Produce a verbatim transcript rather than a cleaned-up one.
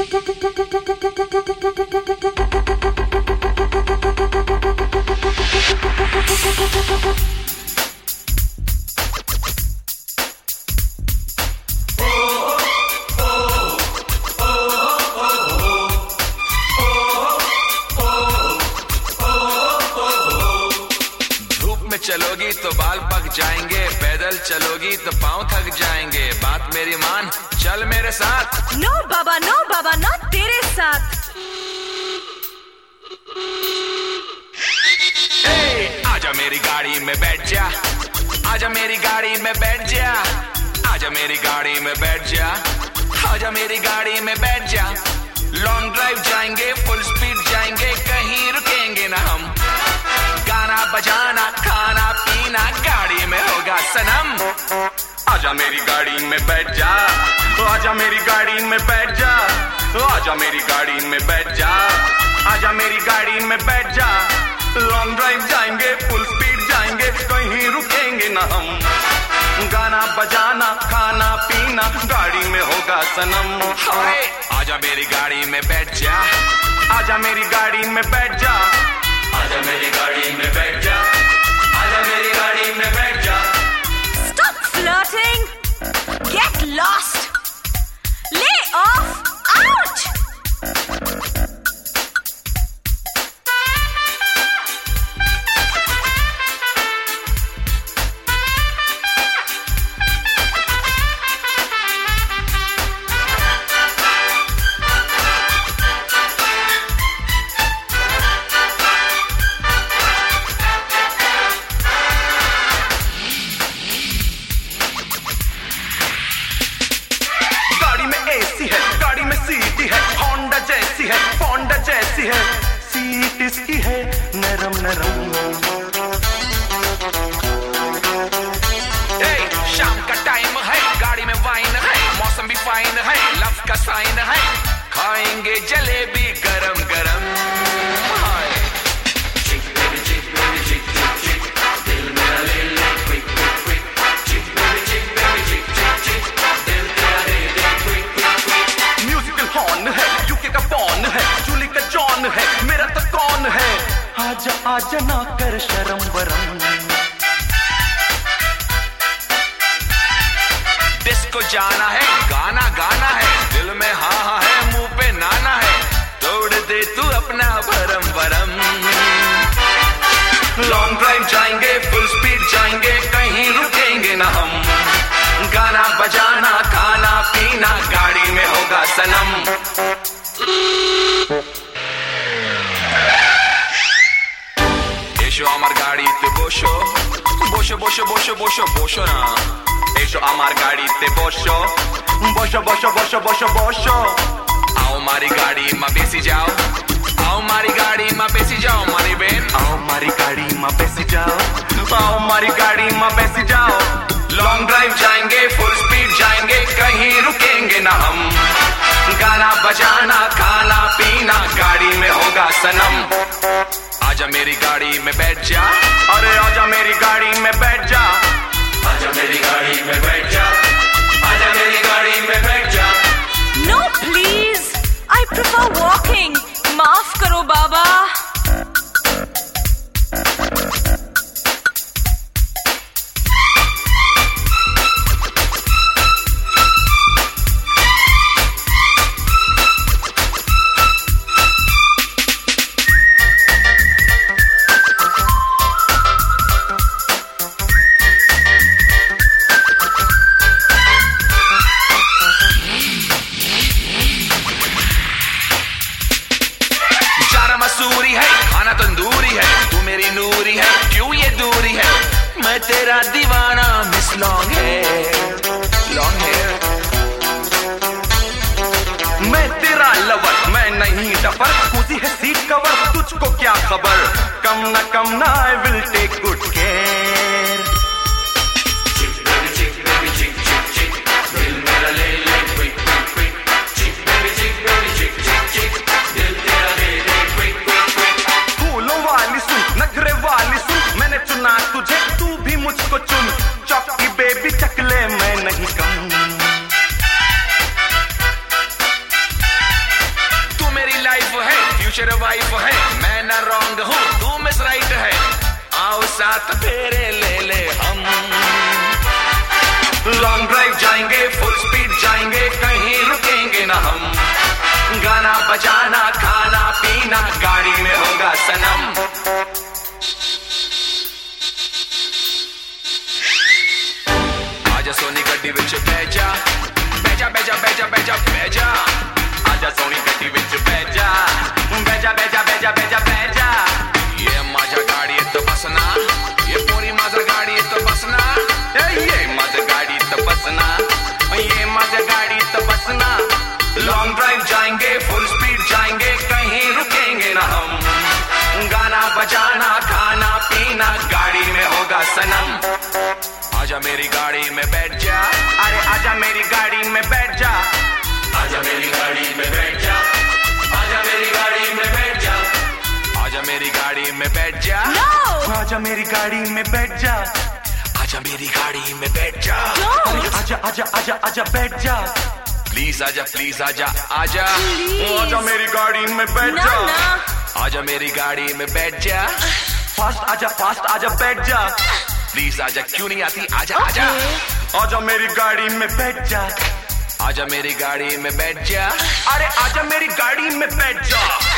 चलोगी तो बाल पक जाएंगे, पैदल चलोगी तो पाँव थक जाएंगे। बात मेरी मान, चल मेरे साथ। नो बाबा नो बाबा नो तेरे साथ। ए, आजा मेरी गाड़ी में बैठ जा, आजा मेरी गाड़ी में बैठ जा, आजा मेरी गाड़ी में बैठ जा, आजा मेरी गाड़ी में बैठ जा। लॉन्ग ड्राइव जाएंगे, फुल स्पीड जाएंगे, कहीं रुकेंगे ना हम। गाना बजाना खाना पीना गाड़ी में होगा सनम। आजा मेरी गाड़ी में बैठ जा, आजा मेरी गाड़ी में बैठ जा, आजा मेरी गाड़ी में बैठ जा, आजा मेरी गाड़ी में बैठ जा। लॉन्ग ड्राइव जाएंगे, फुल स्पीड जाएंगे, कहीं रुकेंगे ना हम। गाना बजाना खाना पीना गाड़ी में होगा सनम। हाय आजा मेरी गाड़ी में बैठ जा, आजा मेरी गाड़ी में बैठ जा, आजा मेरी गाड़ी में बैठ जा, आजा मेरी गाड़ी में बैठ जा। Stop flirting, get lost, lay off, out. जैसी है सीट इसकी है नरम नरम। ए, शाम का टाइम है, गाड़ी में वाइन है, मौसम भी फाइन है, लव का साइन है, खाएंगे जलेबी गरम गरम। है मेरा तो कौन है, आजा आजा ना कर शर्म वरम। डिस्को जाना है, गाना गाना है, दिल में हाँ हाँ है, मुंह पे नाना है, तोड़ दे तू अपना भरम भरम। लॉन्ग ड्राइव जाएंगे, फुल स्पीड जाएंगे, कहीं रुकेंगे ना हम। गाना बजाना खाना पीना गाड़ी में होगा सनम। এসো আমার গাড়িতে বসো, বসো বসো বসো বসো বসো না। এসো আমার গাড়িতে বসো, বসো বসো বসো বসো বসো। आओ मारी गाड़ी में बेसी जाओ, आओ मारी गाड़ी में बेसी जाओ मारी बहन, आओ मारी गाड़ी में बेसी जाओ, आओ मारी गाड़ी में बेसी जाओ। लॉन्ग ड्राइव जाएंगे, फुल स्पीड जाएंगे, कहीं रुकेंगे ना हम। गाना बजाना खाना पीना गाड़ी में होगा सनम। आजा मेरी गाड़ी में बैठ जा, अरे आजा मेरी गाड़ी में बैठ जा, आजा मेरी गाड़ी में बैठ जा, आजा मेरी गाड़ी में बैठ जा। No please, I prefer walking. माफ करो बाबा। मसूरी है खाना तंदूरी है, तू मेरी नूरी है, क्यों ये दूरी है। मैं तेरा दीवाना मिस लॉन्ग है, लॉन्ग है। मैं तेरा लवर मैं नहीं डफर, खुशी है सीट कवर, तुझको क्या खबर। कम ना कम ना I will take good care. तुझे तू भी मुझको चुन, चौकी बेबी चकले मैं नहीं कम। फ्यूचर वाइफ है, मैं ना रॉन्ग हूँ तू मिस राइट है, आओ साथ फेरे ले ले हम। लॉन्ग ड्राइव जाएंगे, फुल स्पीड जाएंगे, कहीं रुकेंगे ना हम, गाना बजाना खाना पीना गाड़ी में होगा सनम। आजा सोनी गड्डी विच बैजा बैजा बैजा बैजा बैजा बैजा, आजा सोनी गड्डी विच बैजा बैजा बैजा बैजा बैजा बैजा। ये माझा गाड़ी तो बसना, ये पूरी माझा गाड़ी तो बसना, ये माझा गाड़ी तो बसना, ये माझा गाड़ी तो बसना। लॉन्ग ड्राइव जाएंगे, फुल स्पीड जाएंगे, कहीं रुकेंगे ना हम, गाना बजाना खाना पीना गाड़ी में होगा सनम। आजा मेरी गाड़ी में बैठ जा, अरे आजा मेरी गाड़ी में बैठ जा, आजा मेरी गाड़ी में बैठ जा, आजा मेरी गाड़ी में बैठ जा, आजा मेरी गाड़ी में बैठ जा, No! आजा मेरी गाड़ी में बैठ जा, आजा मेरी गाड़ी में बैठ जा, Don't! आजा आजा आजा आजा बैठ जा, प्लीज आजा प्लीज आजा आजा, Please. आजा मेरी गाड़ी में बैठ No, जा, no. आजा मेरी गाड़ी में बैठ जा, फास्ट आजा फास्ट आजा बैठ जा, प्लीज आजा क्यों नहीं आती आजा आजा, Okay. आजा मेरी गाड़ी में बैठ जा, आजा मेरी गाड़ी में बैठ जा, अरे आजा मेरी गाड़ी में बैठ जा।